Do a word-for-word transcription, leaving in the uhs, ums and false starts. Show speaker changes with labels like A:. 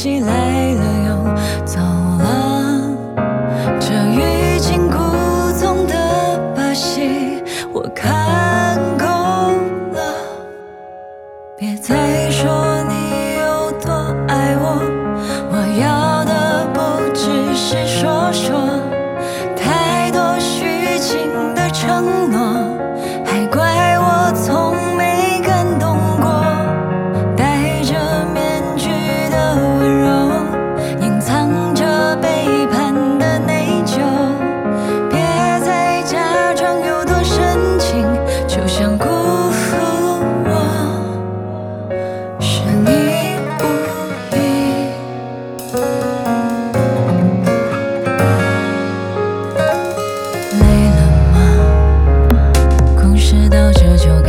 A: 息来了又走了，这欲擒故纵的把戏我看够了。别再说你有多爱我，我要的不只是说说，太多虚情的承诺，还怪我从没感动过。戴着面具的温柔，隐藏着背叛的内疚，别再假装有多深情，就像辜负我是你无意。累了吗？故事到这就